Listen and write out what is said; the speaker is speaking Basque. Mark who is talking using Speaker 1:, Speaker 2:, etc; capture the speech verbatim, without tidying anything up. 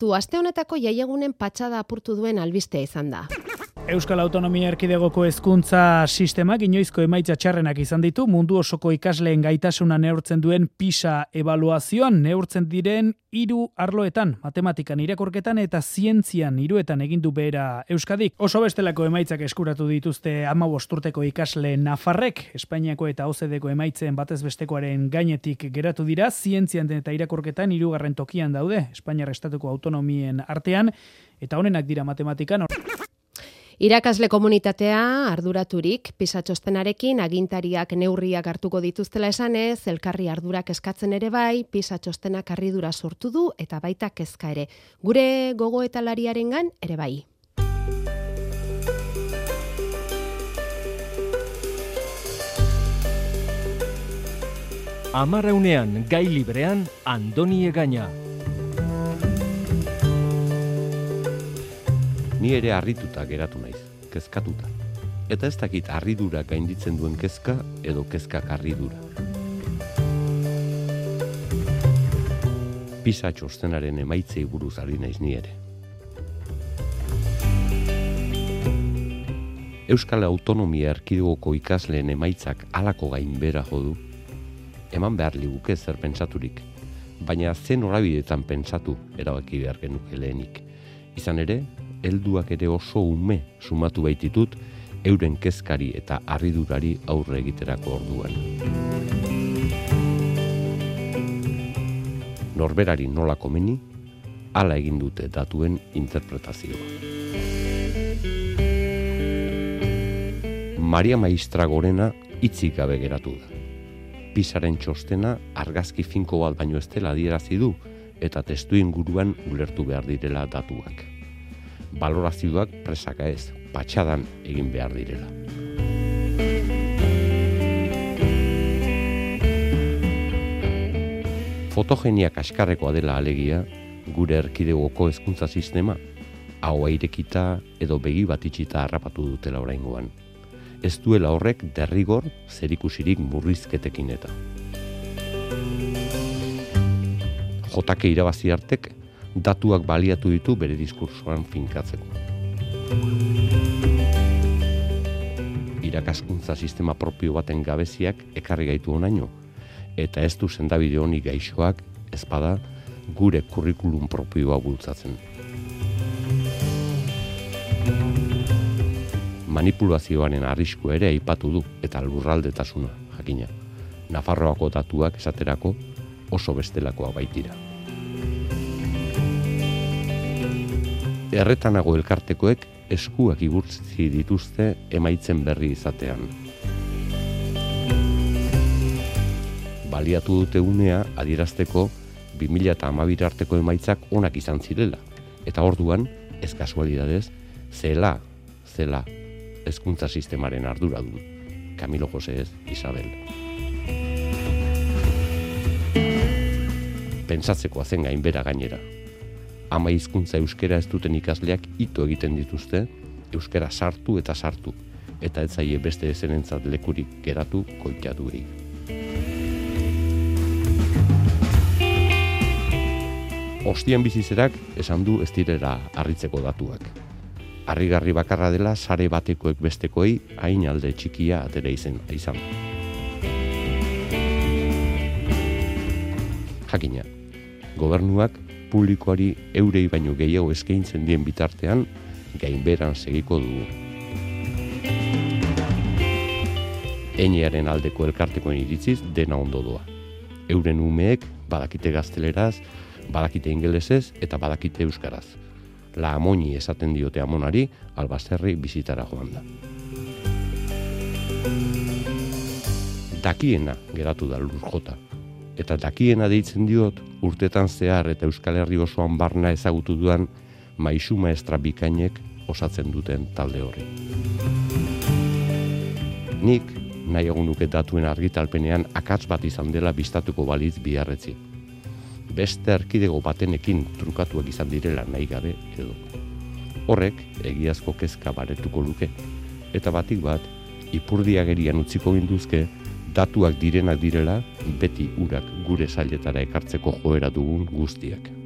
Speaker 1: gertu. Aste honetako jaiegunen patxada apurtu duen albistea izan da.
Speaker 2: Euskal Autonomia Erkidegoko hezkuntza sistemak inoizko emaitza txarrenak izan ditu, mundu osoko ikasleen gaitasuna neurtzen duen PISA ebaluazioan neurtzen diren hiru arloetan, matematikan, irakurketan eta zientzian hiruetan egin du behera Euskadik. Oso bestelako emaitzak eskuratu dituzte hamabost urteko ikasle nafarrek, Espainiako eta O E C D-ko emaitzen batez bestekoaren gainetik geratu dira, zientzian eta irakurketan hirugarren tokian daude, Espainiar estatuko autonomien artean, eta honenak dira matematikan.
Speaker 1: Irakasle komunitatea arduraturik PISA txostenarekin agintariak neurriak hartuko dituztela esanez, elkarri ardurak eskatzen ere bai, PISA txostenak harridura sortu du eta baita kezka ere. Gure gogoetalariarengan ere bai.
Speaker 3: Amarreunean gai librean Andoni Egaña.
Speaker 4: Ni ere harrituta geratu naiz, kezkatuta. Eta ez dakit harridura gainditzen duen kezka edo kezkak harridura. PISA txostenaren emaitzei buruz ari naiz ni ere. Euskal Autonomia Erkidegoko ikasleen emaitzak halako gainbehera jo du. Eman behar liguke zer pentsaturik, baina zen norabidetan pentsatu erabaki behar genuke lehenik. Izan ere, helduak ere oso ume sumatu baititut euren kezkari eta harridurari aurre egiterako orduan. Norberari nola komeni, hala egin dute datuen interpretazioa. Maria Maistra Gorena hitzik gabe geratu da. PISaren txostena argazki finko bat baino ez dela adierazi du eta testu inguruan ulertu behar direla datuak. Balorazioak presaka ez, patxadan egin behar direla. Fotogenia kaskarrekoa dela alegia, gure erkidegoko hezkuntza sistema, ahoa irekita edo begi bat itxita harrapatu dutela oraingoan. Ez duela horrek derrigor zerikusirik murrizketekin eta. Jotake irabazi artek, datuak baliatu ditu bere diskursoan finkatzeko. Irakaskuntza sistema propio baten gabeziak ekarri gaitu honaino, eta ez du sendabide honi gaixoak ezpada gure kurrikulum propioa bultzatzen. Manipulazioaren arrisku ere aipatu du eta lurraldetasuna, jakina. Nafarroako datuak esaterako oso bestelakoa baitira. Erretanago elkartekoek eskuak igurtzi dituzte emaitzen berri izatean. Baliatu dute unea adierazteko bi mila hamabi arteko emaitzak onak izan zirela, eta orduan, ez kasualidadez, zela, zela, hezkuntza sistemaren arduradun, Camilo José ez, Isabel. Pentsatzekoa zen gainbera gainera. Ama hizkuntza euskera ez duten ikasleak ito egiten dituzte, euskera sartu eta sartu, eta ez zaie beste ezenentzat lekurik geratu koitatuei. Ostian bizizerak esan du ez direla harritzeko datuak. Harrigarri bakarra dela sare batekoek bestekoei hain alde txikia atera izen izan. Jakina, gobernuak publikoari eurei baino gehiago eskaintzen dien bitartean gainberan segiko dugu. Enearen aldeko elkartekoen iritziz dena ondo doa. Euren umeek badakite gazteleraz, badakite ingelesez eta badakite euskaraz. La Amoni esaten diote Amonari, Albaserri bizitara joan da. Dakiena geratu da Lurjota, eta dakiena deitzen diot urtetan zehar eta Euskal Herri osoan barna ezagutu dudan maisu maestra bikainek osatzen duten talde horri. Nik nahiago nuke datuen argitalpenean akats bat izan dela bistatuko balitz biharretzi. Beste erkidego batenekin trukatuak izan direla nahi gabe edo. Horrek egiazko kezka baretuko luke, eta batik bat, ipurdiagerian utziko ginduzke, datuak direnak direla, beti urak gure sailetara ekartzeko joera dugun guztiak.